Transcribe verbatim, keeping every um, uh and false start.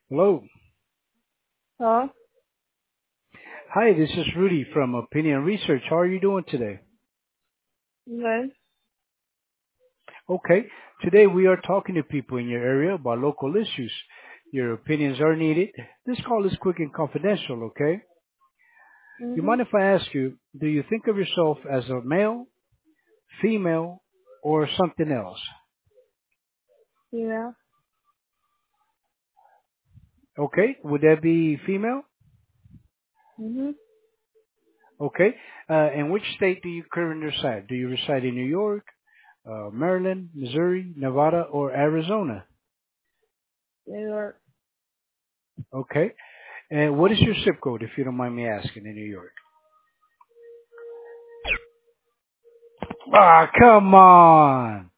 Hello. Huh? Hi, this is Rudy from Opinion Research. How are you doing today? Good. Okay. Today we are talking to people in your area about local issues. Your opinions are needed. This call is quick and confidential, okay? You Mhm. mind if I ask you, do you think of yourself as a male, female, or something else? Yeah. Okay. Would that be female? Mhm. Okay. Uh, in which state do you currently reside? Do you reside in New York, uh, Maryland, Missouri, Nevada, or Arizona? New York. Okay. And what is your zip code, if you don't mind me asking, in New York? Ah, come on.